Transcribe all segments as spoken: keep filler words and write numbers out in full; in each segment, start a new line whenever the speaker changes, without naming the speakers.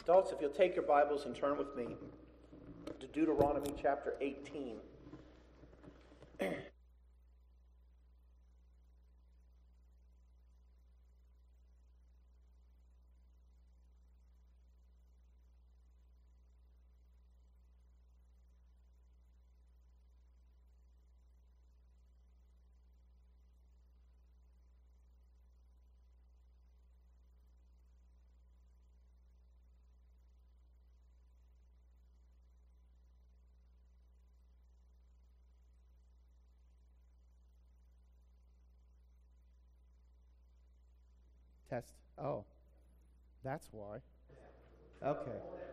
Adults, if you'll take your Bibles and turn with me to Deuteronomy chapter eighteen. Test. Oh, that's why. Okay.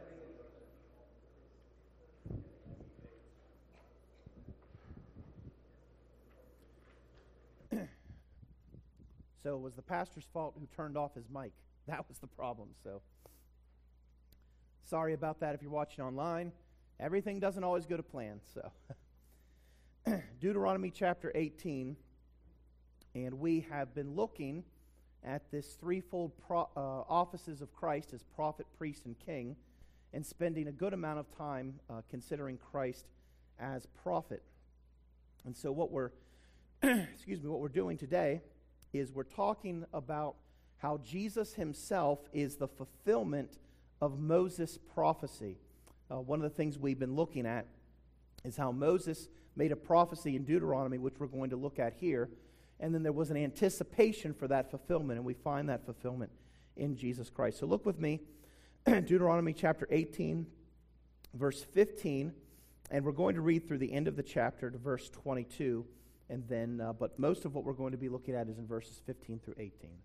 So it was the pastor's fault who turned off his mic. That was the problem. So sorry about that if you're watching online. Everything doesn't always go to plan. So Deuteronomy chapter eighteen, and we have been looking at this threefold pro, uh, offices of Christ as prophet, priest, and king, and spending a good amount of time uh, considering Christ as prophet. And so what we're, excuse me, what we're doing today is we're talking about how Jesus himself is the fulfillment of Moses' prophecy. Uh, one of the things we've been looking at is how Moses made a prophecy in Deuteronomy, which we're going to look at here. And then there was an anticipation for that fulfillment, and we find that fulfillment in Jesus Christ. So look with me, Deuteronomy chapter eighteen, verse fifteen, and we're going to read through the end of the chapter to verse twenty-two, and then, uh, but most of what we're going to be looking at is in verses fifteen through eighteen.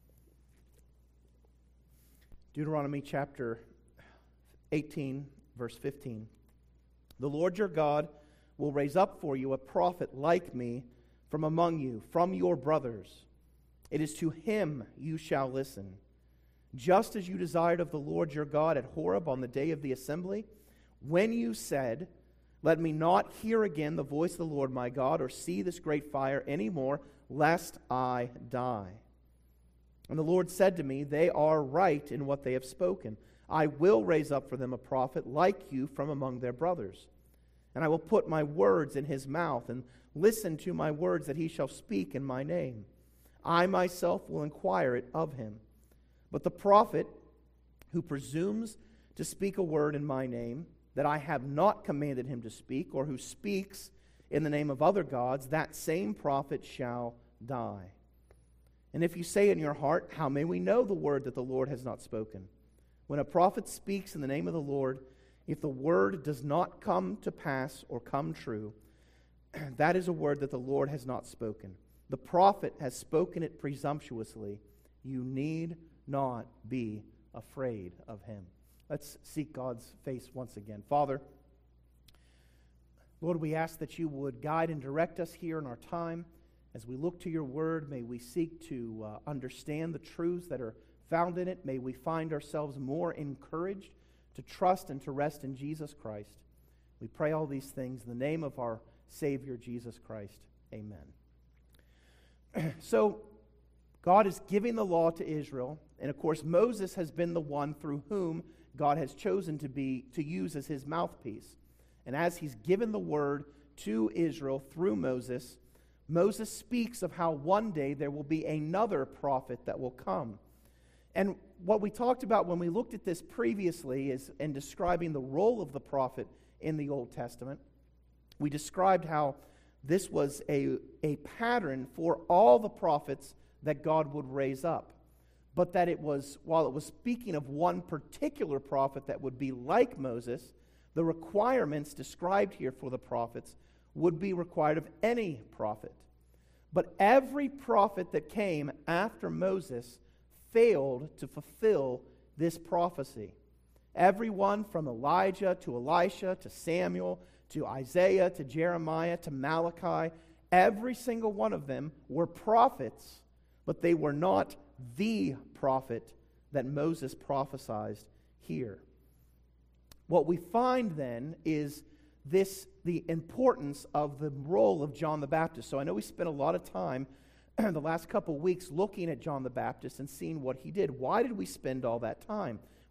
Deuteronomy chapter eighteen, verse fifteen. The Lord your God will raise up for you a prophet like me from among you, from your brothers. It is to him you shall listen. Just as you desired of the Lord your God at Horeb on the day of the assembly, when you said, let me not hear again the voice of the Lord my God, or see this great fire any more, lest I die. And the Lord said to me, they are right in what they have spoken. I will raise up for them a prophet like you from among their brothers. And I will put my words in his mouth, and listen to my words that he shall speak in my name. I myself will inquire it of him. But the prophet who presumes to speak a word in my name that I have not commanded him to speak, or who speaks in the name of other gods, that same prophet shall die. And if you say in your heart, how may we know the word that the Lord has not spoken? When a prophet speaks in the name of the Lord, if the word does not come to pass or come true, that is a word that the Lord has not spoken. The prophet has spoken it presumptuously. You need not be afraid of him. Let's seek God's face once again. Father, Lord, we ask that you would guide and direct us here in our time. As we look to your word, may we seek to uh, understand the truths that are found in it. May we find ourselves more encouraged to trust and to rest in Jesus Christ. We pray all these things in the name of our Savior, Jesus Christ. Amen. So, God is giving the law to Israel, and of course, Moses has been the one through whom God has chosen to be to use as his mouthpiece. And as he's given the word to Israel through Moses, Moses speaks of how one day there will be another prophet that will come. And what we talked about when we looked at this previously is in describing the role of the prophet in the Old Testament. We described how this was a, a pattern for all the prophets that God would raise up. But that it was, while it was speaking of one particular prophet that would be like Moses, the requirements described here for the prophets would be required of any prophet. But every prophet that came after Moses failed to fulfill this prophecy. Everyone from Elijah to Elisha to Samuel to Isaiah to Jeremiah to Malachi, every single one of them were prophets, but they were not the prophet that Moses prophesied here. What we find then is this the importance of the role of John the Baptist. So I know we spent a lot of time the last couple weeks looking at John the Baptist and seeing what he did. Why did we spend all that time?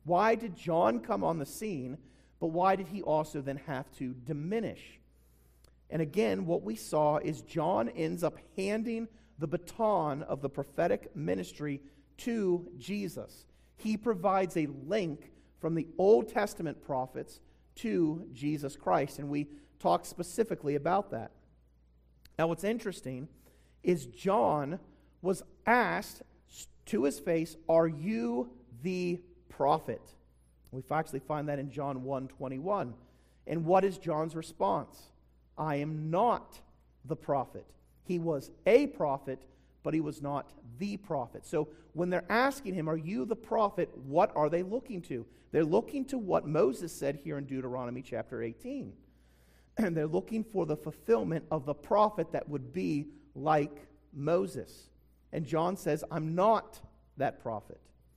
Why did John come on the scene, but why did he also then have to diminish? And again, what we saw is John ends up handing the baton of the prophetic ministry to Jesus. He provides a link from the Old Testament prophets to Jesus Christ, and we talk specifically about that. Now, what's interesting is John was asked to his face, "Are you the prophet?" We actually find that in John one twenty-one. And what is John's response? "I am not the prophet." He was a prophet, but he was not the prophet. So when they're asking him, "Are you the prophet?" what are they looking to? They're looking to what Moses said here in Deuteronomy chapter eighteen. And they're looking for the fulfillment of the prophet that would be like Moses. And John says, "I'm not that prophet."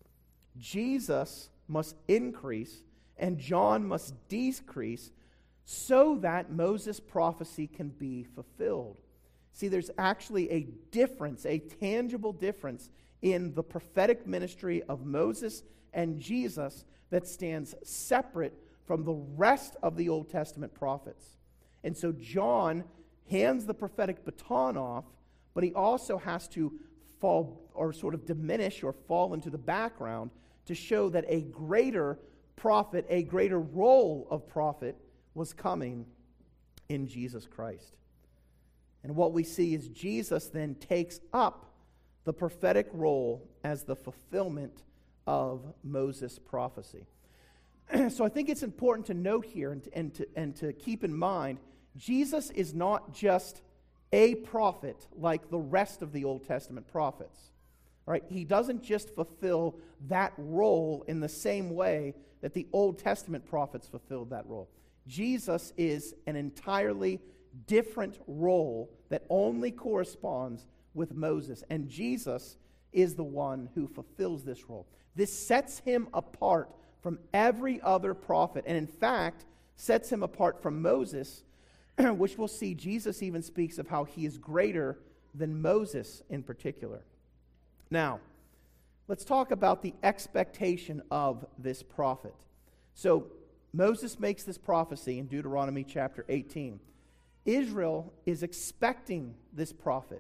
Jesus must increase and John must decrease so that Moses' prophecy can be fulfilled. See, there's actually a difference, a tangible difference in the prophetic ministry of Moses and Jesus that stands separate from the rest of the Old Testament prophets. And so John hands the prophetic baton off, but he also has to fall or sort of diminish or fall into the background to show that a greater prophet, a greater role of prophet was coming in Jesus Christ. And what we see is Jesus then takes up the prophetic role as the fulfillment of Moses' prophecy. So I think it's important to note here and to, and to, and to keep in mind, Jesus is not just a prophet like the rest of the Old Testament prophets. All right? He doesn't just fulfill that role in the same way that the Old Testament prophets fulfilled that role. Jesus is an entirely different role that only corresponds with Moses. And Jesus is the one who fulfills this role. This sets him apart from every other prophet, and in fact, sets him apart from Moses, which we'll see Jesus even speaks of how he is greater than Moses in particular. Now, let's talk about the expectation of this prophet. So, Moses makes this prophecy in Deuteronomy chapter eighteen. Israel is expecting this prophet.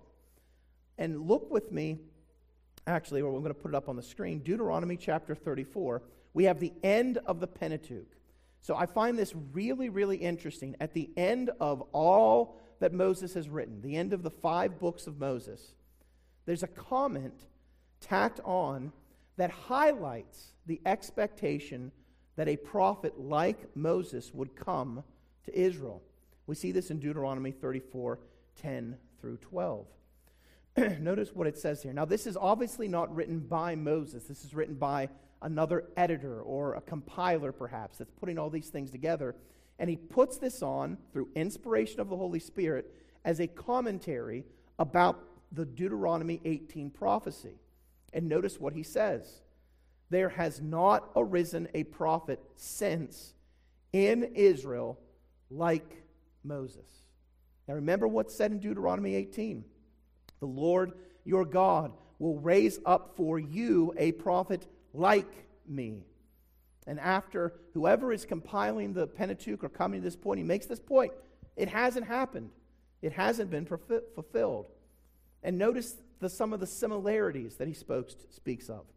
And look with me, actually, or we're going to put it up on the screen, Deuteronomy chapter thirty-four. We have the end of the Pentateuch. So I find this really, really interesting. At the end of all that Moses has written, the end of the five books of Moses, there's a comment tacked on that highlights the expectation that a prophet like Moses would come to Israel. We see this in Deuteronomy thirty-four, ten through twelve. Notice what it says here. Now, this is obviously not written by Moses. This is written by another editor or a compiler, perhaps, that's putting all these things together. And he puts this on, through inspiration of the Holy Spirit, as a commentary about the Deuteronomy eighteen prophecy. And notice what he says. There has not arisen a prophet since in Israel like Moses. Now remember what's said in Deuteronomy eighteen. The Lord your God will raise up for you a prophet like me. And after whoever is compiling the Pentateuch or coming to this point, he makes this point. It hasn't happened. It hasn't been fulfilled. And notice the, some of the similarities that he spoke, speaks of.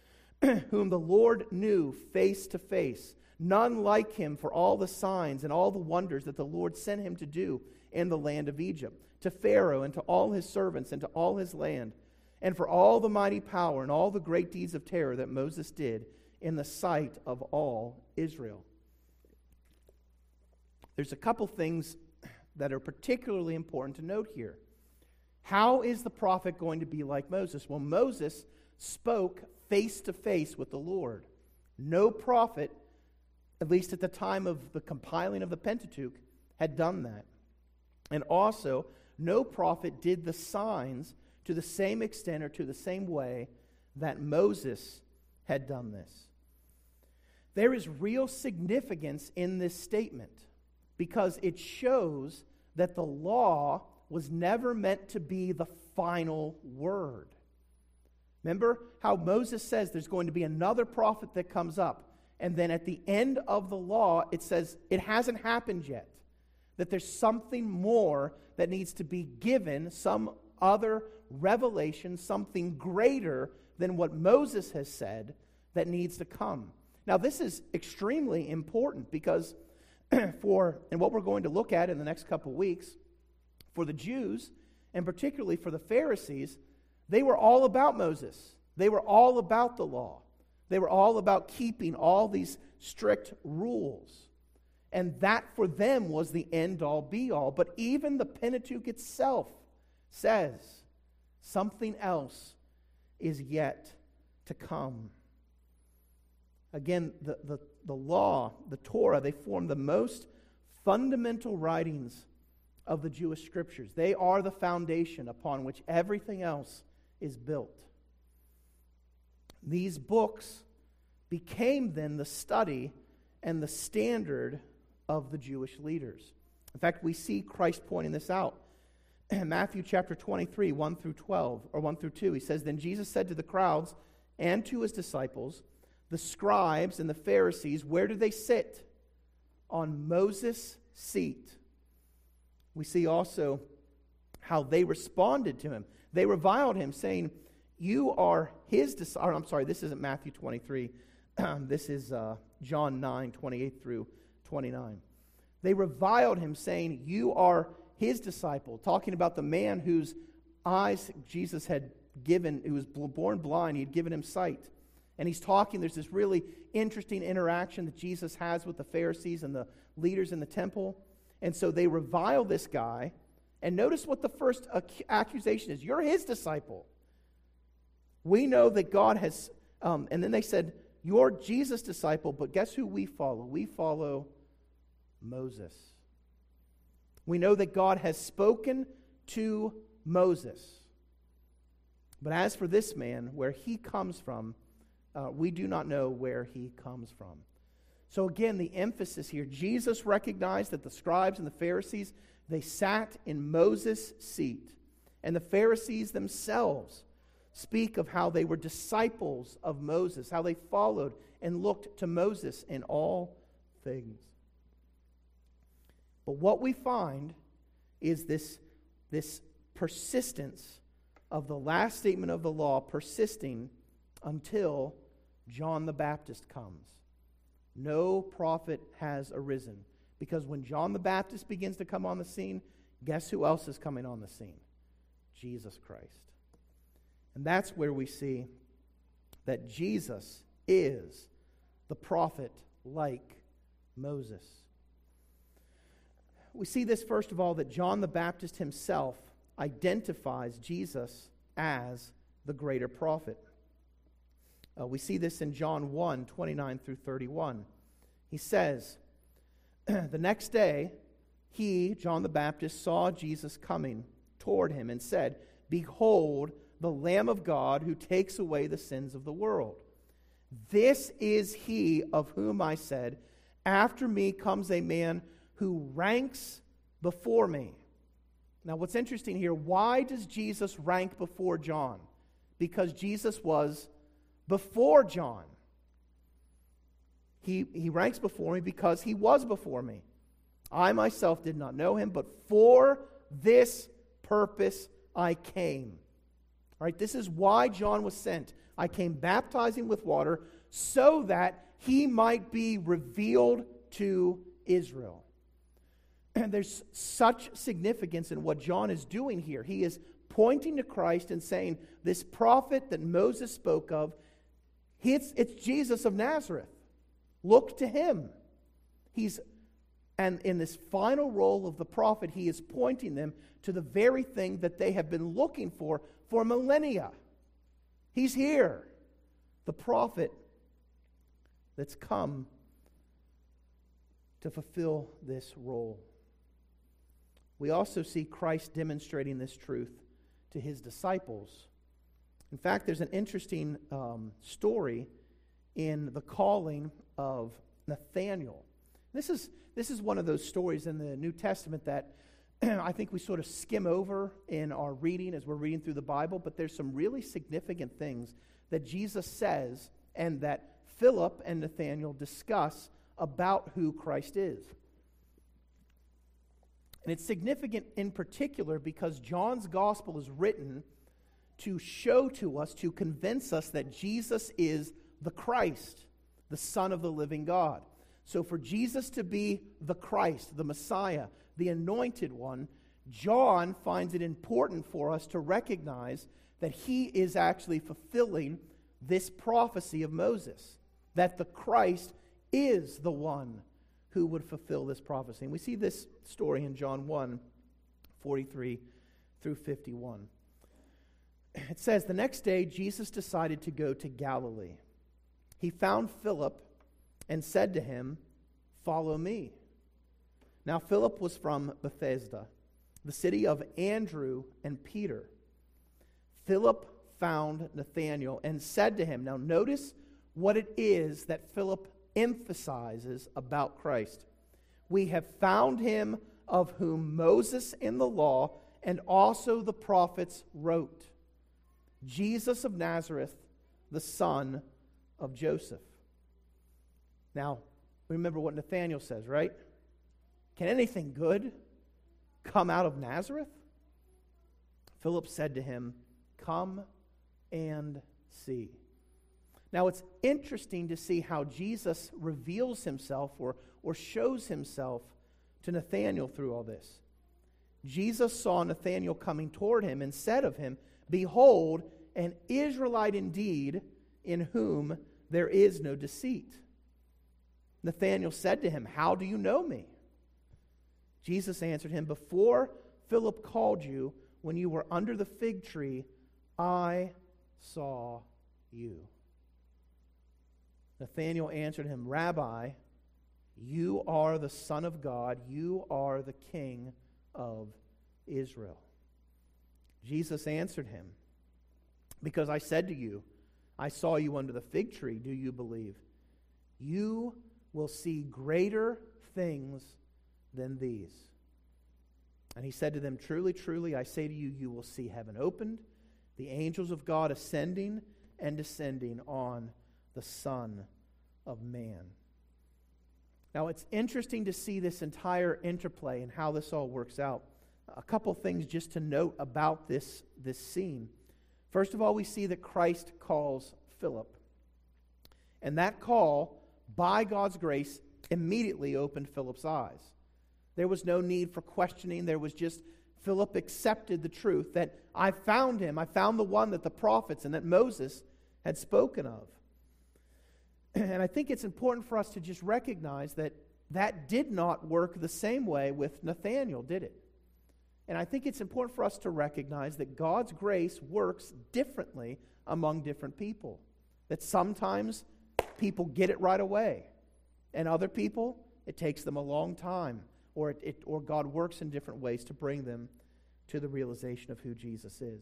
Whom the Lord knew face to face, none like him for all the signs and all the wonders that the Lord sent him to do in the land of Egypt, to Pharaoh and to all his servants and to all his land, and for all the mighty power and all the great deeds of terror that Moses did in the sight of all Israel. There's a couple things that are particularly important to note here. How is the prophet going to be like Moses? Well, Moses spoke face to face with the Lord. No prophet, at least at the time of the compiling of the Pentateuch, had done that. And also, no prophet did the signs to the same extent or to the same way that Moses had done this. There is real significance in this statement because it shows that the law was never meant to be the final word. Remember how Moses says there's going to be another prophet that comes up, And then at the end of the law, it says it hasn't happened yet. That there's something more that needs to be given, some other revelation, something greater than what Moses has said that needs to come. Now, this is extremely important because for, and what we're going to look at in the next couple weeks, for the Jews, and particularly for the Pharisees, they were all about Moses. They were all about the law. They were all about keeping all these strict rules. And that for them was the end-all, be-all. But even the Pentateuch itself says something else is yet to come. Again, the, the, the law, the Torah, they form the most fundamental writings of the Jewish Scriptures. They are the foundation upon which everything else is built. These books became then the study and the standard of the Jewish leaders. In fact, we see Christ pointing this out. In Matthew chapter twenty-three, one through twelve, or one through two, he says, "Then Jesus said to the crowds and to his disciples, the scribes and the Pharisees, where do they sit? On Moses' seat." We see also how they responded to him. They reviled him, saying, "You are his disciples." I'm sorry, this isn't Matthew twenty-three. This is uh, John nine, twenty-eight through twenty-nine. They reviled him, saying, "You are his disciple," talking about the man whose eyes Jesus had given, who was born blind, he had given him sight. And he's talking, there's this really interesting interaction that Jesus has with the Pharisees and the leaders in the temple. And so they revile this guy. And notice what the first ac- accusation is. You're his disciple. We know that God has, um, and then they said, you're Jesus' disciple, but guess who we follow? We follow Moses. We know that God has spoken to Moses. But as for this man, where he comes from, uh, we do not know where he comes from. So again, the emphasis here, Jesus recognized that the scribes and the Pharisees, they sat in Moses' seat. And the Pharisees themselves speak of how they were disciples of Moses, how they followed and looked to Moses in all things. But what we find is this, this persistence of the last statement of the law persisting until John the Baptist comes. No prophet has arisen. Because when John the Baptist begins to come on the scene, guess who else is coming on the scene? Jesus Christ. And that's where we see that Jesus is the prophet like Moses. We see this, first of all, that John the Baptist himself identifies Jesus as the greater prophet. Uh, we see this in John one, twenty-nine through thirty-one. He says, the next day, he, John the Baptist, saw Jesus coming toward him and said, "Behold, the Lamb of God who takes away the sins of the world. This is he of whom I said, after me comes a man who ranks before me." Now what's interesting here, why does Jesus rank before John? Because Jesus was before John. He, he ranks before me because he was before me. I myself did not know him, but for this purpose I came. All right, this is why John was sent. I came baptizing with water so that he might be revealed to Israel. And there's such significance in what John is doing here. He is pointing to Christ and saying, this prophet that Moses spoke of, it's, it's Jesus of Nazareth. Look to him. He's, and in this final role of the prophet, he is pointing them to the very thing that they have been looking for for millennia. He's here. The prophet that's come to fulfill this role. We also see Christ demonstrating this truth to his disciples. In fact, there's an interesting um, story in the calling of Nathanael. This is, this is one of those stories in the New Testament that I think we sort of skim over in our reading as we're reading through the Bible, but there's some really significant things that Jesus says and that Philip and Nathanael discuss about who Christ is. And it's significant in particular because John's gospel is written to show to us, to convince us that Jesus is the Christ, the Son of the living God. So for Jesus to be the Christ, the Messiah, the Anointed One, John finds it important for us to recognize that he is actually fulfilling this prophecy of Moses, that the Christ is the one who would fulfill this prophecy. And we see this story in John one, forty-three through fifty-one. It says, the next day Jesus decided to go to Galilee. He found Philip and said to him, "Follow me." Now Philip was from Bethsaida, the city of Andrew and Peter. Philip found Nathanael and said to him, now notice what it is that Philip emphasizes about Christ. "We have found him of whom Moses in the law and also the prophets wrote, Jesus of Nazareth, the son of Joseph." Now, remember what Nathanael says, right? Can anything good come out of Nazareth? Philip said to him, "Come and see." Now, it's interesting to see how Jesus reveals himself or, or shows himself to Nathanael through all this. Jesus saw Nathanael coming toward him and said of him, "Behold, an Israelite indeed, in whom there is no deceit." Nathanael said to him, "How do you know me?" Jesus answered him, "Before Philip called you, when you were under the fig tree, I saw you." Nathanael answered him, "Rabbi, you are the Son of God. You are the King of Israel." Jesus answered him, "Because I said to you, I saw you under the fig tree, do you believe? You will see greater things than these." And he said to them, "Truly, truly, I say to you, you will see heaven opened, the angels of God ascending and descending on the Son of Man." Now, it's interesting to see this entire interplay and how this all works out. A couple things just to note about this, this scene. First of all, we see that Christ calls Philip. And that call, by God's grace, immediately opened Philip's eyes. There was no need for questioning. There was just, Philip accepted the truth that I found him. I found the one that the prophets and that Moses had spoken of. And I think it's important for us to just recognize that that did not work the same way with Nathanael, did it? And I think it's important for us to recognize that God's grace works differently among different people. That sometimes people get it right away. And other people, it takes them a long time. Or, it, it, or God works in different ways to bring them to the realization of who Jesus is.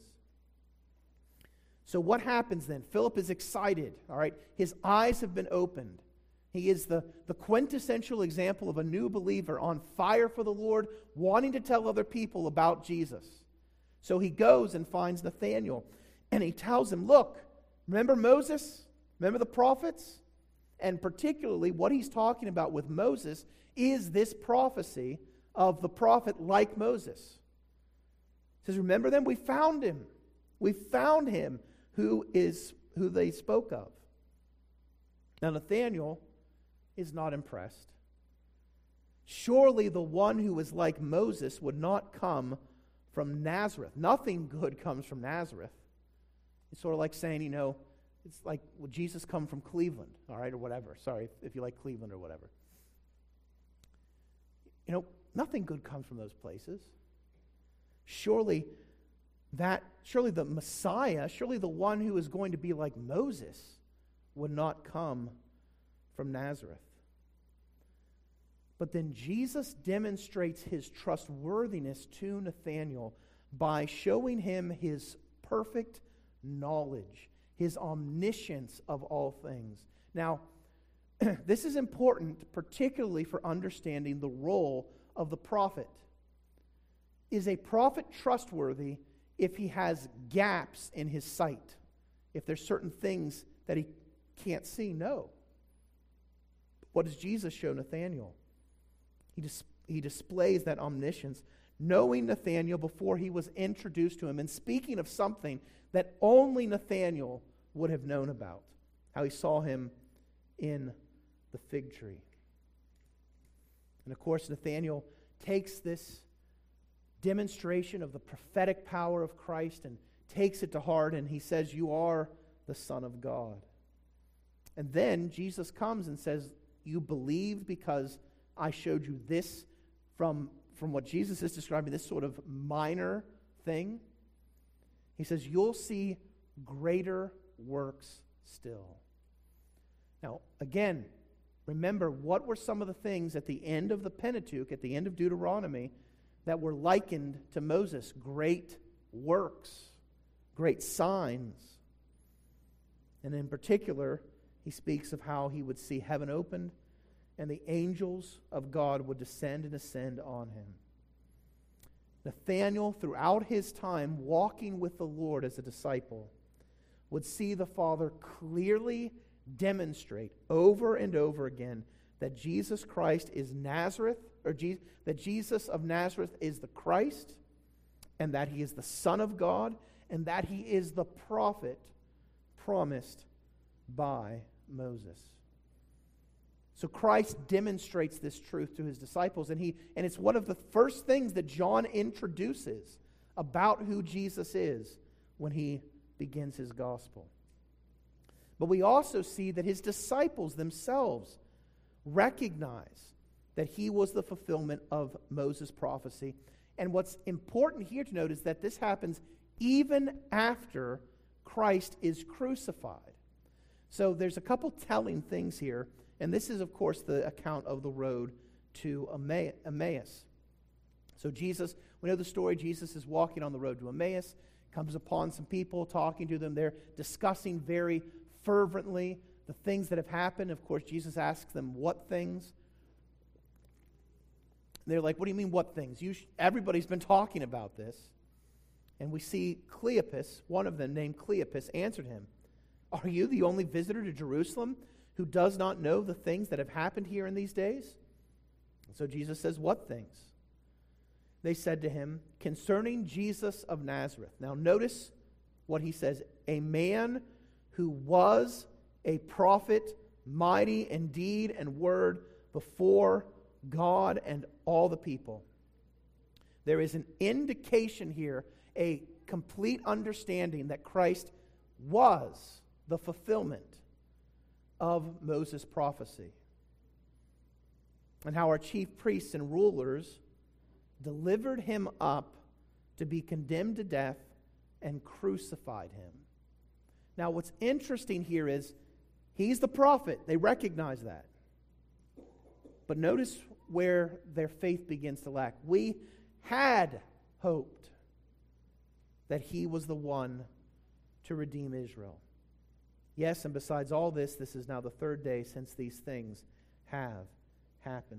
So what happens then? Philip is excited, all right? His eyes have been opened. He is the, the quintessential example of a new believer on fire for the Lord, wanting to tell other people about Jesus. So he goes and finds Nathanael, and he tells him, look, remember Moses? Remember the prophets? And particularly what he's talking about with Moses is this prophecy of the prophet like Moses. He says, remember them? We found him. We found him who is who they spoke of. Now Nathanael is not impressed. Surely the one who is like Moses would not come from Nazareth. Nothing good comes from Nazareth. It's sort of like saying, you know, it's like, would Jesus come from Cleveland, all right, or whatever. Sorry if you like Cleveland or whatever. You know, nothing good comes from those places. Surely that, surely the Messiah, surely the one who is going to be like Moses would not come from Nazareth. But then Jesus demonstrates his trustworthiness to Nathanael by showing him his perfect knowledge, his omniscience of all things. Now, this is important, particularly for understanding the role of the prophet. Is a prophet trustworthy if he has gaps in his sight? If there's certain things that he can't see? No. What does Jesus show Nathanael? He, dis- he displays that omniscience, knowing Nathanael before he was introduced to him, and speaking of something that only Nathanael would have known about, how he saw him in the fig tree. And of course, Nathanael takes this demonstration of the prophetic power of Christ and takes it to heart, and he says, "You are the Son of God." And then Jesus comes and says, "You believe because I showed you this," from, from what Jesus is describing, this sort of minor thing. He says, "You'll see greater works still." Now, again, remember, what were some of the things at the end of the Pentateuch, at the end of Deuteronomy, that were likened to Moses? Great works, great signs. And in particular, he speaks of how he would see heaven opened and the angels of God would descend and ascend on him. Nathanael, throughout his time walking with the Lord as a disciple, would see the Father clearly demonstrate over and over again that Jesus Christ is Nazareth, or Je- that Jesus of Nazareth is the Christ, and that he is the Son of God, and that he is the prophet promised by Moses. So Christ demonstrates this truth to his disciples, and he and it's one of the first things that John introduces about who Jesus is when he begins his gospel. But we also see that his disciples themselves recognize that he was the fulfillment of Moses' prophecy. And what's important here to note is that this happens even after Christ is crucified. So there's a couple telling things here, and this is, of course, the account of the road to Emmaus. So Jesus, we know the story, Jesus is walking on the road to Emmaus, comes upon some people, talking to them. They're discussing very fervently the things that have happened. Of course, Jesus asks them, "What things?" They're like, "What do you mean, what things? You sh- everybody's been talking about this." And we see Cleopas, one of them named Cleopas, answered him, "Are you the only visitor to Jerusalem who does not know the things that have happened here in these days?" And so Jesus says, "What things?" They said to him, "Concerning Jesus of Nazareth." Now notice what he says, "A man who was a prophet, mighty in deed and word before God and all the people." There is an indication here, a complete understanding that Christ was the fulfillment of Moses' prophecy, and how our chief priests and rulers delivered him up to be condemned to death and crucified him. Now, what's interesting here is he's the prophet. They recognize that. But notice where their faith begins to lack. We had hoped that he was the one to redeem Israel. Yes, and besides all this, this is now the third day since these things have happened.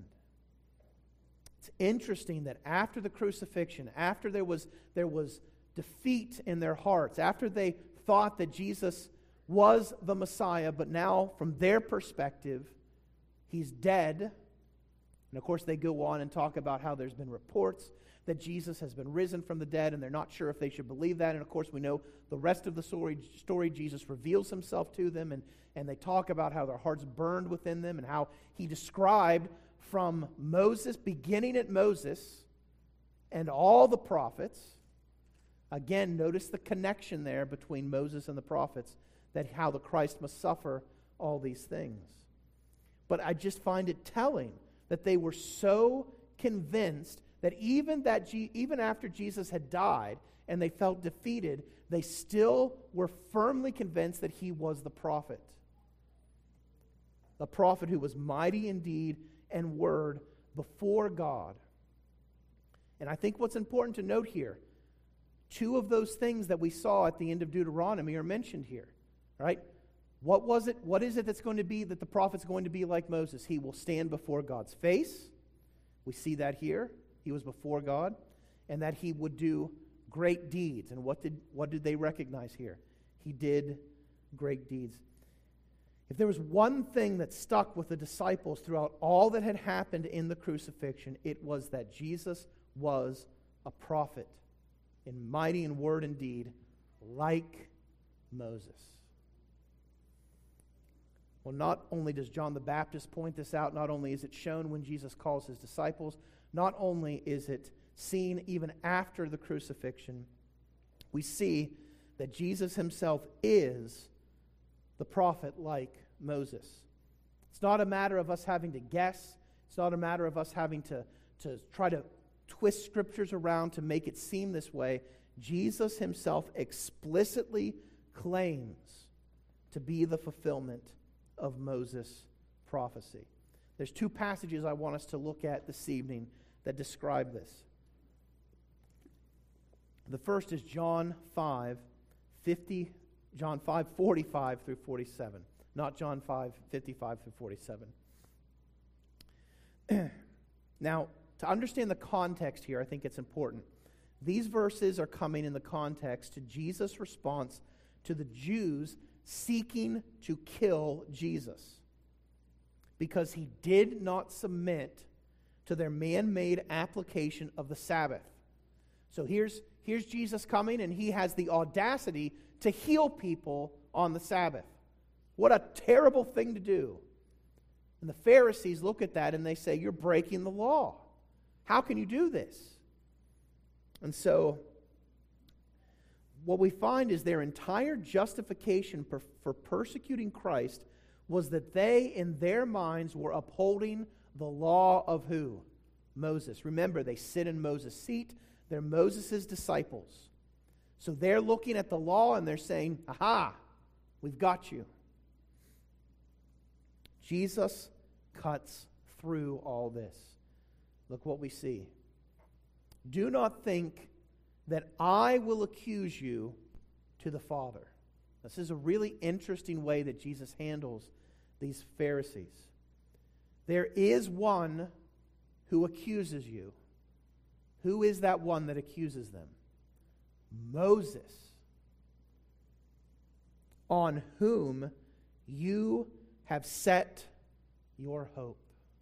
It's interesting that after the crucifixion, after there was, there was defeat in their hearts, after they thought that Jesus was the Messiah, but now from their perspective, he's dead. And of course they go on and talk about how there's been reports that Jesus has been risen from the dead, and they're not sure if they should believe that. And of course we know the rest of the story, story Jesus reveals himself to them, and, and they talk about how their hearts burned within them, and how he described from Moses, beginning at Moses, and all the prophets. Again, notice the connection there between Moses and the prophets, that how the Christ must suffer all these things. But I just find it telling that they were so convinced that even that G- even after Jesus had died and they felt defeated, they still were firmly convinced that he was the prophet. The prophet who was mighty in deed and word before God. And I think what's important to note here, two of those things that we saw at the end of Deuteronomy are mentioned here, right? What was it? What is it that's going to be that the prophet's going to be like Moses? He will stand before God's face. We see that here. He was before God, and that he would do great deeds. And what did what did they recognize here? He did great deeds. If there was one thing that stuck with the disciples throughout all that had happened in the crucifixion, it was that Jesus was a prophet in mighty in word and deed, like Moses. Well, not only does John the Baptist point this out, not only is it shown when Jesus calls his disciples, not only is it seen even after the crucifixion, we see that Jesus himself is the prophet like Moses. It's not a matter of us having to guess. It's not a matter of us having to, to try to twist scriptures around to make it seem this way. Jesus himself explicitly claims to be the fulfillment of Moses' prophecy. There's two passages I want us to look at this evening that describe this. The first is John five, fifty, John five, forty-five through forty-seven. Not John five, fifty-five through forty-seven. Now, to understand the context here, I think it's important. These verses are coming in the context to Jesus' response to the Jews seeking to kill Jesus because he did not submit to their man-made application of the Sabbath. So here's, here's Jesus coming, and he has the audacity to heal people on the Sabbath. What a terrible thing to do. And the Pharisees look at that and they say, you're breaking the law. How can you do this? And so what we find is their entire justification for, for persecuting Christ was that they, in their minds, were upholding the law of who? Moses. Remember, they sit in Moses' seat. They're Moses' disciples. So they're looking at the law and they're saying, aha, we've got you. Jesus cuts through all this. Look what we see. Do not think that I will accuse you to the Father. This is a really interesting way that Jesus handles these Pharisees. There is one who accuses you. Who is that one that accuses them? Moses, on whom you have set your hope.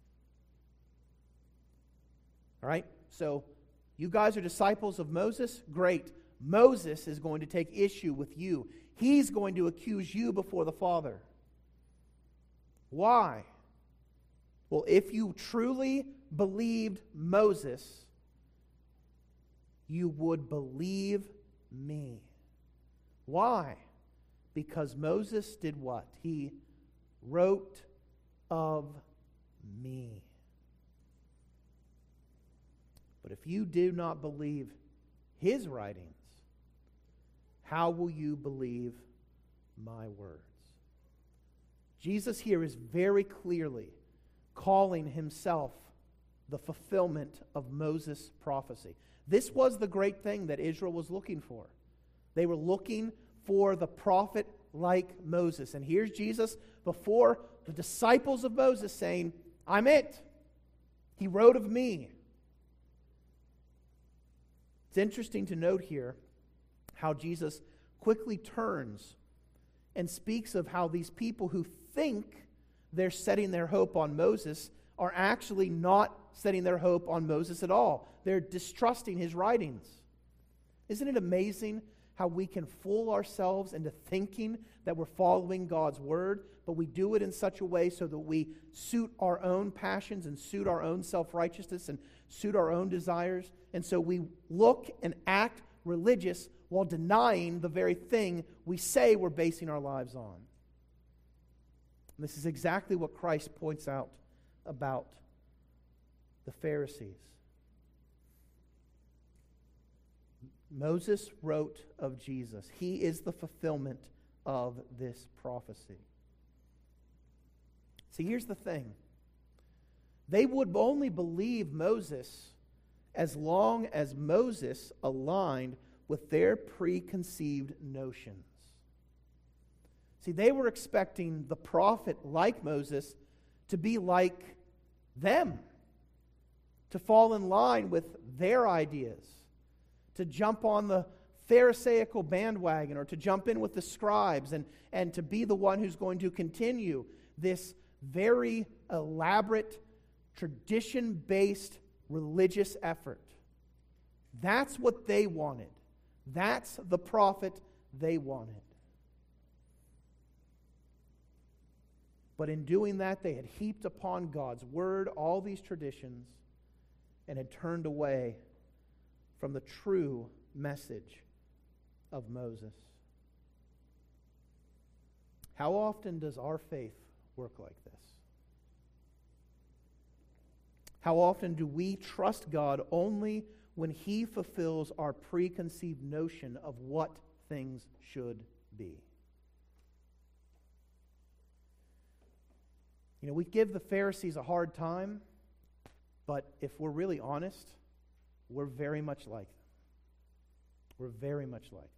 All right? So, you guys are disciples of Moses? Great. Moses is going to take issue with you. He's going to accuse you before the Father. Why? Well, if you truly believed Moses, you would believe me. Why? Because Moses did what? He wrote of me. But if you do not believe his writings, how will you believe my words? Jesus here is very clearly calling himself the fulfillment of Moses' prophecy. This was the great thing that Israel was looking for. They were looking for the prophet like Moses. And here's Jesus before the disciples of Moses saying, I'm it. He wrote of me. It's interesting to note here how Jesus quickly turns and speaks of how these people who think they're setting their hope on Moses are actually not setting their hope on Moses at all. They're distrusting his writings. Isn't it amazing how we can fool ourselves into thinking that we're following God's word, but we do it in such a way so that we suit our own passions and suit our own self-righteousness and suit our own desires, and so we look and act religious while denying the very thing we say we're basing our lives on. And this is exactly what Christ points out about the Pharisees. Moses wrote of Jesus. He is the fulfillment of this prophecy. See, here's the thing. They would only believe Moses as long as Moses aligned with their preconceived notions. See, they were expecting the prophet like Moses to be like them, to fall in line with their ideas, to jump on the Pharisaical bandwagon or to jump in with the scribes and, and to be the one who's going to continue this very elaborate, tradition-based religious effort. That's what they wanted. That's the prophet they wanted. But in doing that, they had heaped upon God's word all these traditions and had turned away from the true message of Moses. How often does our faith work like this? How often do we trust God only when He fulfills our preconceived notion of what things should be? You know, we give the Pharisees a hard time, but if we're really honest, we're very much like them. We're very much like them.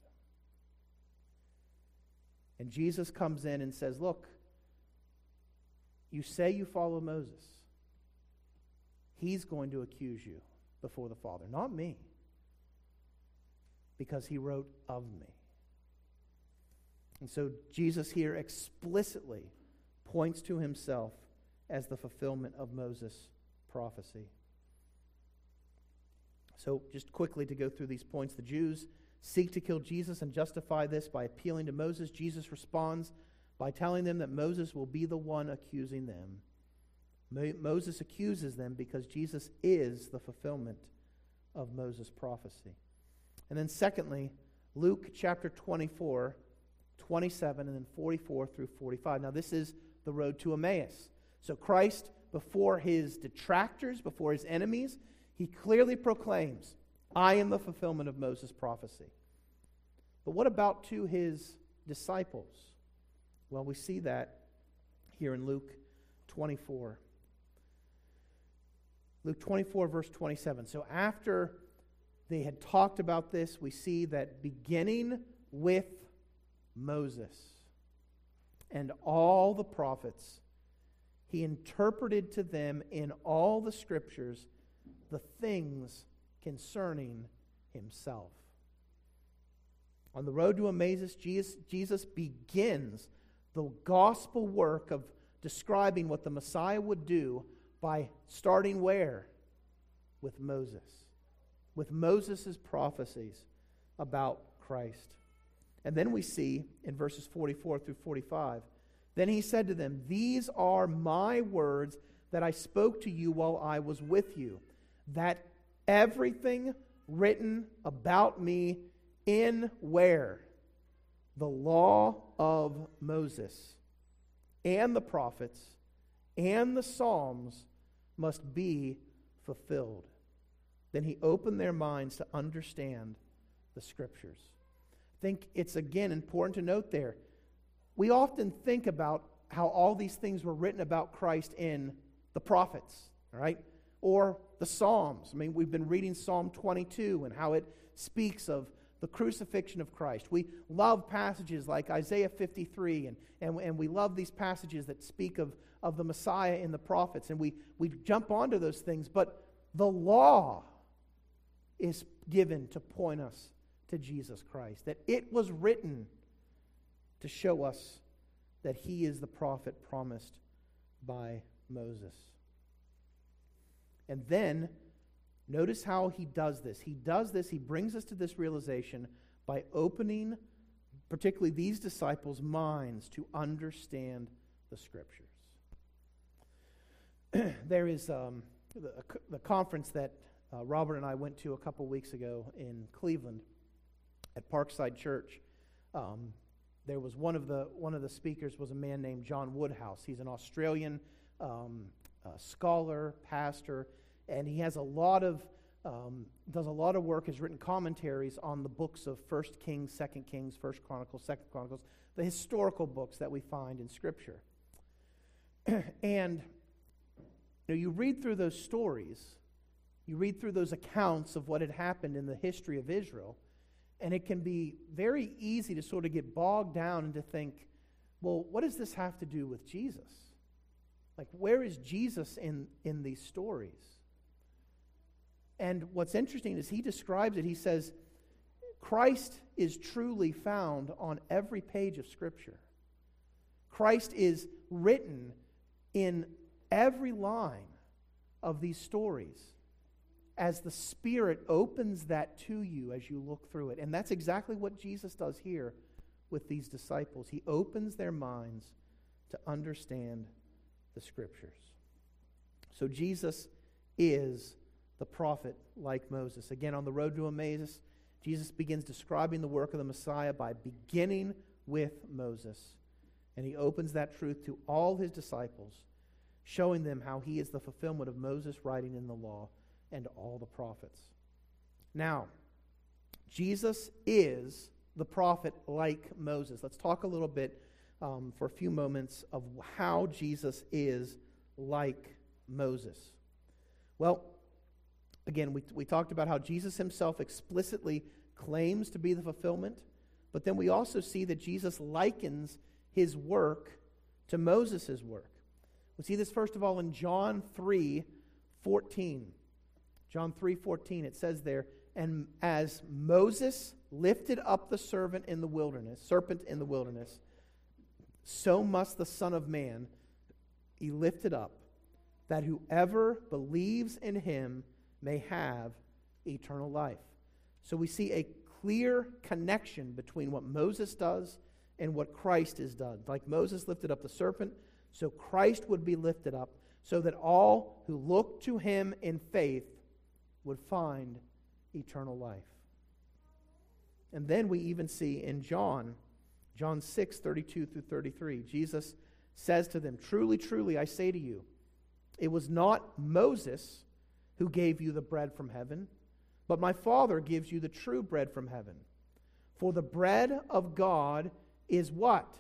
And Jesus comes in and says, look, you say you follow Moses. He's going to accuse you before the Father, not me, because he wrote of me. And so Jesus here explicitly points to himself as the fulfillment of Moses' prophecy. So just quickly to go through these points, the Jews seek to kill Jesus and justify this by appealing to Moses. Jesus responds by telling them that Moses will be the one accusing them. Mo- Moses accuses them because Jesus is the fulfillment of Moses' prophecy. And then secondly, Luke chapter twenty-four, twenty-seven, and then forty-four through forty-five. Now this is the road to Emmaus. So Christ, before his detractors, before his enemies, he clearly proclaims, I am the fulfillment of Moses' prophecy. But what about to his disciples? Well, we see that here in Luke twenty-four. Luke twenty-four, verse twenty-seven. So after they had talked about this, we see that beginning with Moses and all the prophets, he interpreted to them in all the scriptures the things concerning himself. On the road to Emmaus, Jesus, Jesus begins the gospel work of describing what the Messiah would do by starting where? With Moses. With Moses' prophecies about Christ. And then we see in verses forty-four through forty-five, then he said to them, these are my words that I spoke to you while I was with you, that everything written about me in where? The law of Moses and the prophets and the Psalms must be fulfilled. Then he opened their minds to understand the Scriptures. I think it's again important to note there, we often think about how all these things were written about Christ in the prophets, all right? Or the Psalms. I mean, we've been reading Psalm twenty-two and how it speaks of the crucifixion of Christ. We love passages like Isaiah fifty-three, and, and, and we love these passages that speak of, of the Messiah in the prophets, and we, we jump onto those things. But the law is given to point us to Jesus Christ, that it was written to show us that he is the prophet promised by Moses. And then, notice how he does this. He does this, he brings us to this realization by opening, particularly these disciples' minds to understand the Scriptures. There is um, the, the conference that uh, Robert and I went to a couple weeks ago in Cleveland at Parkside Church. Um, there was one of the one of the speakers was a man named John Woodhouse. He's an Australian um, uh, scholar, pastor, and he has a lot of um, does a lot of work. Has written commentaries on the books of First Kings, Second Kings, First Chronicles, Second Chronicles, the historical books that we find in Scripture. And you know, you read through those stories, you read through those accounts of what had happened in the history of Israel, and it can be very easy to sort of get bogged down and to think, well, what does this have to do with Jesus? Like, where is Jesus in, in these stories? And what's interesting is he describes it. He says, Christ is truly found on every page of Scripture. Christ is written in every line of these stories as the Spirit opens that to you as you look through it. And that's exactly what Jesus does here with these disciples. He opens their minds to understand the Scriptures. So Jesus is the prophet like Moses. Again, on the road to Emmaus, Jesus begins describing the work of the Messiah by beginning with Moses. And he opens that truth to all his disciples, showing them how he is the fulfillment of Moses' writing in the law and all the prophets. Now, Jesus is the prophet like Moses. Let's talk a little bit um, for a few moments of how Jesus is like Moses. Well, again, we, we talked about how Jesus himself explicitly claims to be the fulfillment, but then we also see that Jesus likens his work to Moses' work. We see this first of all in John three fourteen. John three fourteen, it says there, "And as Moses lifted up the servant in the wilderness, serpent in the wilderness, so must the Son of Man be lifted up, that whoever believes in him may have eternal life." So we see a clear connection between what Moses does and what Christ has done. Like Moses lifted up the serpent, so Christ would be lifted up, so that all who look to him in faith would find eternal life. And then we even see in John, John six, thirty-two through thirty-three, Jesus says to them, "Truly, truly, I say to you, it was not Moses who gave you the bread from heaven, but my Father gives you the true bread from heaven. For the bread of God is what?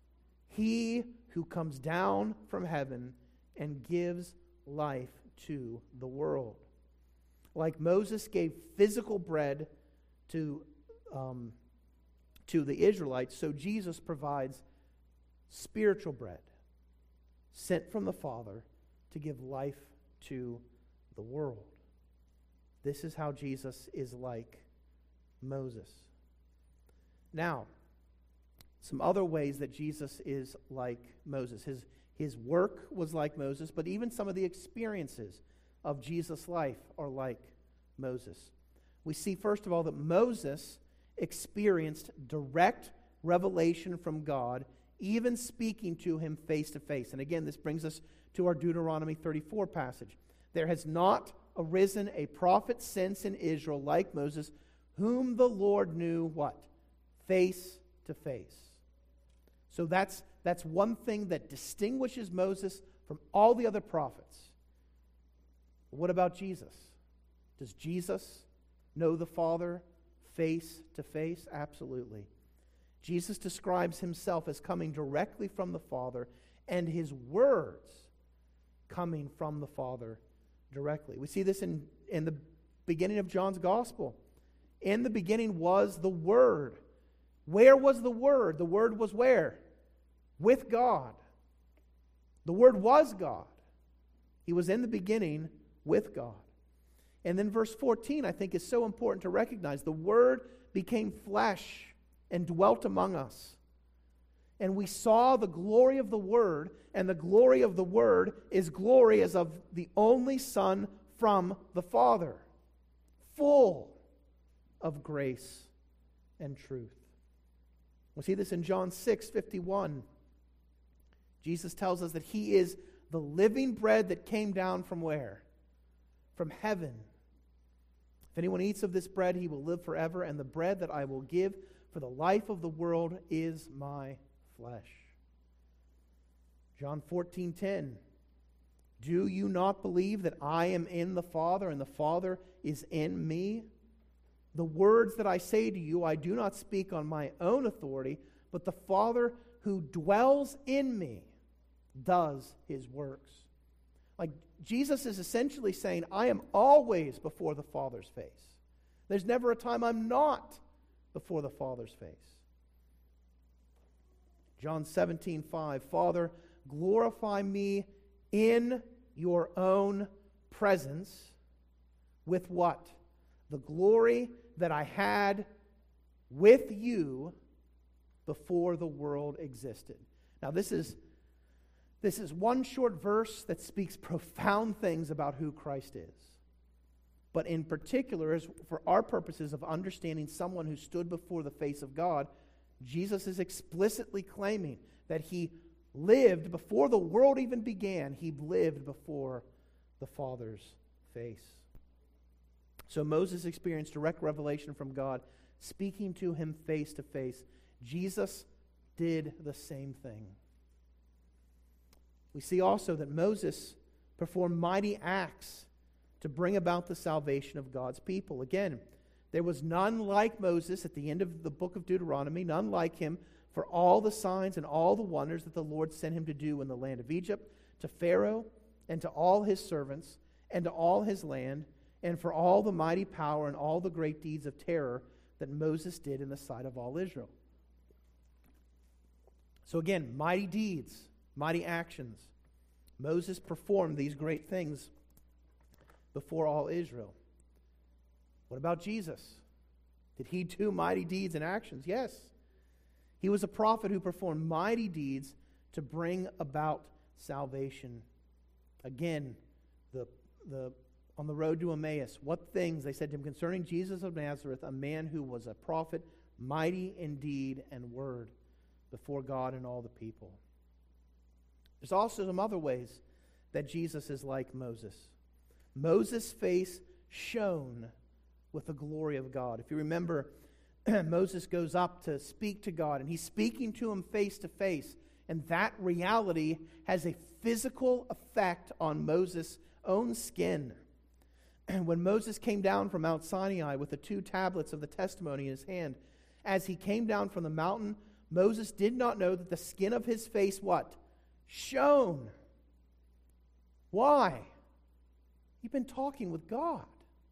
He who comes down from heaven and gives life to the world." Like Moses gave physical bread to, um, to the Israelites, so Jesus provides spiritual bread sent from the Father to give life to the world. This is how Jesus is like Moses. Now, some other ways that Jesus is like Moses. His, his work was like Moses, but even some of the experiences of Jesus' life are like Moses. We see, first of all, that Moses experienced direct revelation from God, even speaking to him face to face. And again, this brings us to our Deuteronomy thirty-four passage. "There has not arisen a prophet since in Israel like Moses, whom the Lord knew," what? Face to face. So that's, that's one thing that distinguishes Moses from all the other prophets. What about Jesus? Does Jesus know the Father face to face? Absolutely. Jesus describes himself as coming directly from the Father, and his words coming from the Father directly. We see this in, in the beginning of John's Gospel. In the beginning was the Word. Where was the Word? The Word was where? With God. The Word was God. He was in the beginning with God. And then verse fourteen, I think, is so important to recognize. The Word became flesh and dwelt among us. And we saw the glory of the Word, and the glory of the Word is glory as of the only Son from the Father, full of grace and truth. We see this in John six fifty-one. Jesus tells us that he is the living bread that came down from where? From heaven. If anyone eats of this bread, he will live forever, and the bread that I will give for the life of the world is my flesh. John fourteen ten. Do you not believe that I am in the Father, and the Father is in me? The words that I say to you, I do not speak on my own authority, but the Father who dwells in me does his works. Like, Jesus is essentially saying, I am always before the Father's face. There's never a time I'm not before the Father's face. John seventeen five, Father, glorify me in your own presence with what? The glory that I had with you before the world existed. Now this is this is one short verse that speaks profound things about who Christ is. But in particular, as for our purposes of understanding someone who stood before the face of God, Jesus is explicitly claiming that he lived before the world even began. He lived before the Father's face. So Moses experienced direct revelation from God, speaking to him face to face. Jesus did the same thing. We see also that Moses performed mighty acts to bring about the salvation of God's people. Again, there was none like Moses at the end of the book of Deuteronomy, none like him for all the signs and all the wonders that the Lord sent him to do in the land of Egypt, to Pharaoh and to all his servants and to all his land, and for all the mighty power and all the great deeds of terror that Moses did in the sight of all Israel. So again, mighty deeds, mighty actions. Moses performed these great things before all Israel. What about Jesus? Did he do mighty deeds and actions? Yes. He was a prophet who performed mighty deeds to bring about salvation. Again, the, the, on the road to Emmaus, what things they said to him concerning Jesus of Nazareth, a man who was a prophet, mighty in deed and word before God and all the people. There's also some other ways that Jesus is like Moses. Moses' face shone with the glory of God. If you remember, Moses goes up to speak to God, and he's speaking to him face to face, and that reality has a physical effect on Moses' own skin. And when Moses came down from Mount Sinai with the two tablets of the testimony in his hand, as he came down from the mountain, Moses did not know that the skin of his face, what? Shone. Why? He'd been talking with God.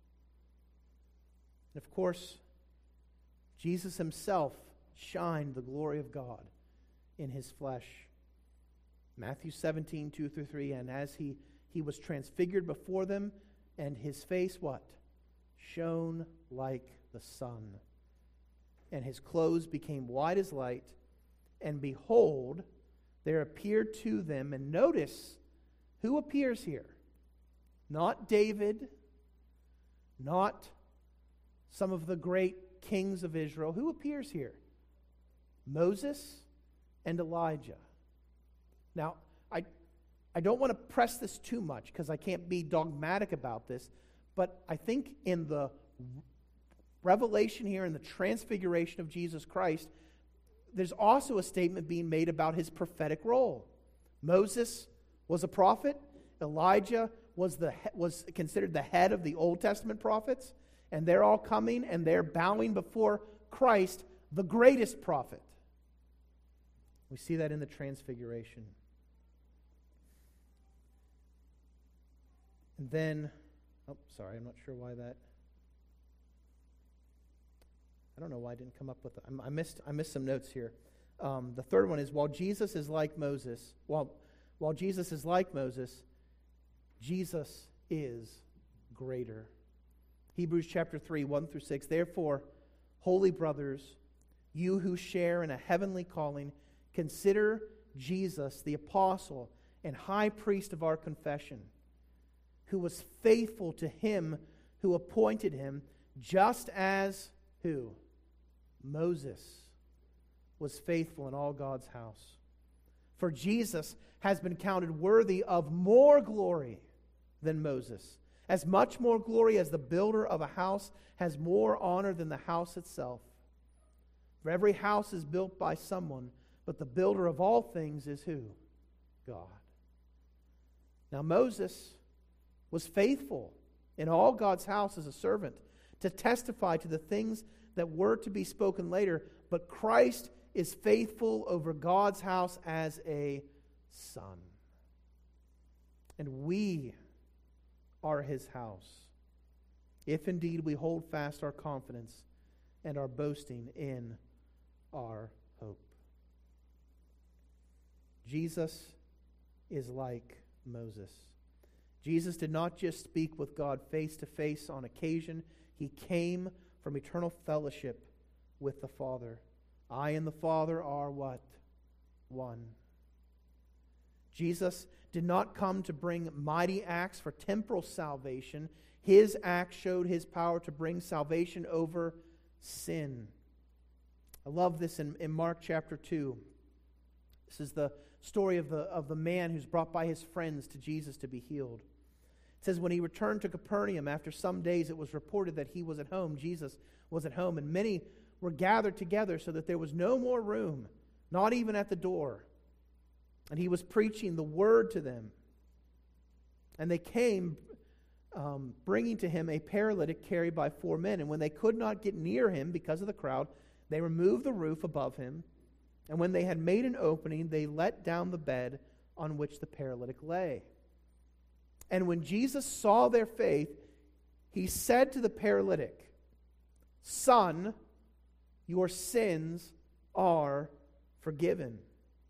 And of course, Jesus himself shined the glory of God in his flesh. Matthew seventeen, two through three, and as he, he was transfigured before them, and his face, what? Shone like the sun. And his clothes became white as light, and behold, there appeared to them, and notice who appears here. Not David, not some of the great kings of Israel. Who appears here? Moses and Elijah. Now, I, I don't want to press this too much because I can't be dogmatic about this, but I think in the revelation here, in the transfiguration of Jesus Christ, there's also a statement being made about his prophetic role. Moses was a prophet. Elijah was the was considered the head of the Old Testament prophets, and they're all coming and they're bowing before Christ, the greatest prophet. We see that in the transfiguration. And then, oh, sorry, I'm not sure why that. I don't know why I didn't come up with. I, I missed. I missed some notes here. Um, the third one is while Jesus is like Moses, while while Jesus is like Moses, Jesus is greater. Hebrews chapter three, one through six. Therefore, holy brothers, you who share in a heavenly calling, consider Jesus, the apostle and high priest of our confession, who was faithful to him who appointed him, just as who? Moses was faithful in all God's house. For Jesus has been counted worthy of more glory than Moses, as much more glory as the builder of a house has more honor than the house itself. For every house is built by someone, but the builder of all things is who? God. Now Moses was faithful in all God's house as a servant to testify to the things that were to be spoken later, but Christ is faithful over God's house as a son. And we are his house, if indeed we hold fast our confidence and our boasting in our hope. Jesus is like Moses. Jesus did not just speak with God face to face on occasion. He came from eternal fellowship with the Father. I and the Father are what? One. Jesus did not come to bring mighty acts for temporal salvation. His act showed His power to bring salvation over sin. I love this in, in Mark chapter two. This is the story of the, of the man who's brought by his friends to Jesus to be healed. It says, when he returned to Capernaum after some days, it was reported that he was at home. Jesus was at home, and many were gathered together so that there was no more room, not even at the door. And he was preaching the word to them. And they came, um, bringing to him a paralytic carried by four men. And when they could not get near him because of the crowd, they removed the roof above him. And when they had made an opening, they let down the bed on which the paralytic lay. And when Jesus saw their faith, He said to the paralytic, "Son, your sins are forgiven."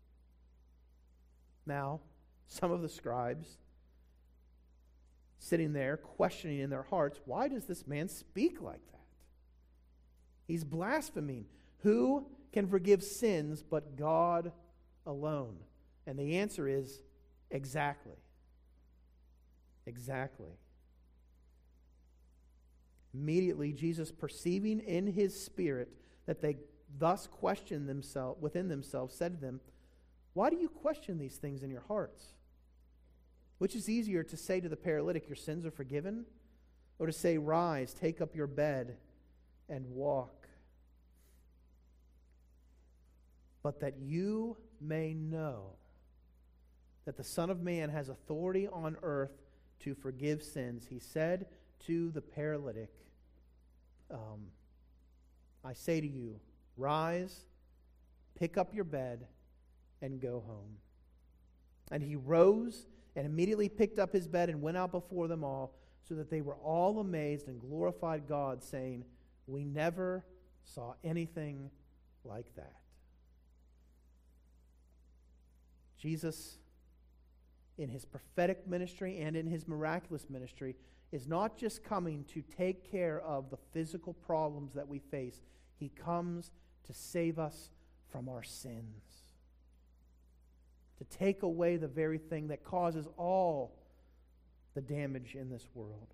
Now, some of the scribes sitting there questioning in their hearts, why does this man speak like that? He's blaspheming. Who can forgive sins but God alone? And the answer is exactly. Exactly. Immediately, Jesus, perceiving in His spirit that they thus questioned themselves within themselves, said to them, "Why do you question these things in your hearts? Which is easier, to say to the paralytic, 'Your sins are forgiven,' or to say, 'Rise, take up your bed and walk'? But that you may know that the Son of Man has authority on earth to forgive sins," He said to the paralytic, um, "I say to you, rise, pick up your bed, and go home." And he rose and immediately picked up his bed and went out before them all, so that they were all amazed and glorified God, saying, "We never saw anything like that." Jesus, in His prophetic ministry and in His miraculous ministry, is not just coming to take care of the physical problems that we face. He comes to save us from our sins, to take away the very thing that causes all the damage in this world.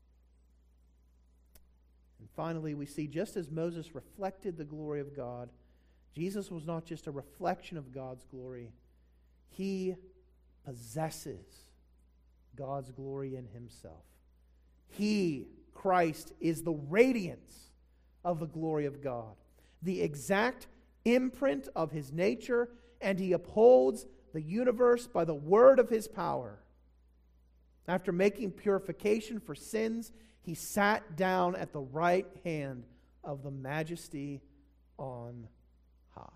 And finally, we see, just as Moses reflected the glory of God, Jesus was not just a reflection of God's glory. He possesses God's glory in Himself. He, Christ, is the radiance of the glory of God, the exact imprint of His nature, and He upholds the universe by the word of His power. After making purification for sins, He sat down at the right hand of the Majesty on high.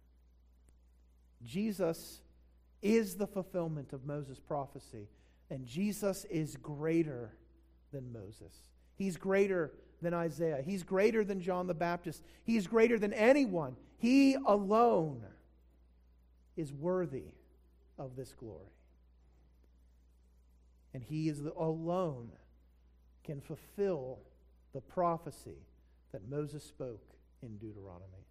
Jesus is the fulfillment of Moses' prophecy, and Jesus is greater than Moses. He's greater than Isaiah. He's greater than John the Baptist. He's greater than anyone. He alone is worthy of this glory. And He is the, alone can fulfill the prophecy that Moses spoke in Deuteronomy.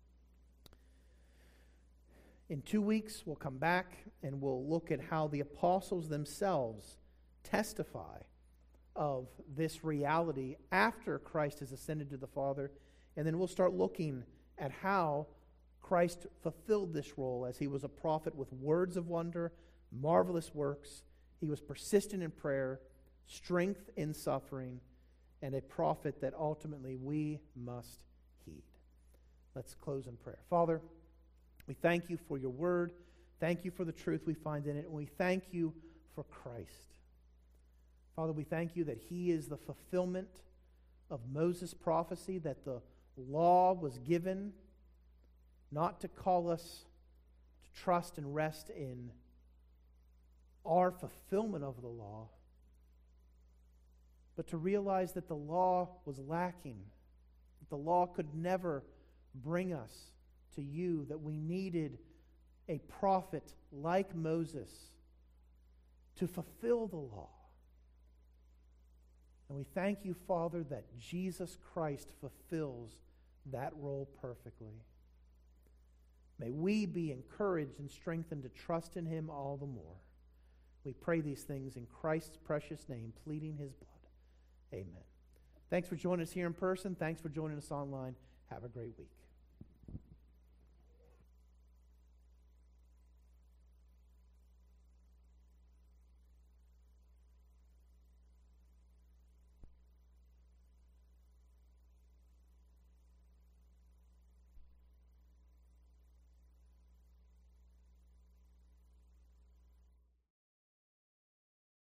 In two weeks, we'll come back and we'll look at how the apostles themselves testify of this reality after Christ has ascended to the Father. And then we'll start looking at how Christ fulfilled this role as He was a prophet with words of wonder, marvelous works. He was persistent in prayer, strength in suffering, and a prophet that ultimately we must heed. Let's close in prayer. Father, we thank You for Your word. Thank You for the truth we find in it. And we thank You for Christ. Father, we thank You that He is the fulfillment of Moses' prophecy, that the law was given not to call us to trust and rest in our fulfillment of the law, but to realize that the law was lacking, that the law could never bring us to You, that we needed a prophet like Moses to fulfill the law. And we thank You, Father, that Jesus Christ fulfills that role perfectly. May we be encouraged and strengthened to trust in him all the more. We pray these things in Christ's precious name, pleading his blood. Amen. Thanks for joining us here in person. Thanks for joining us online. Have a great week.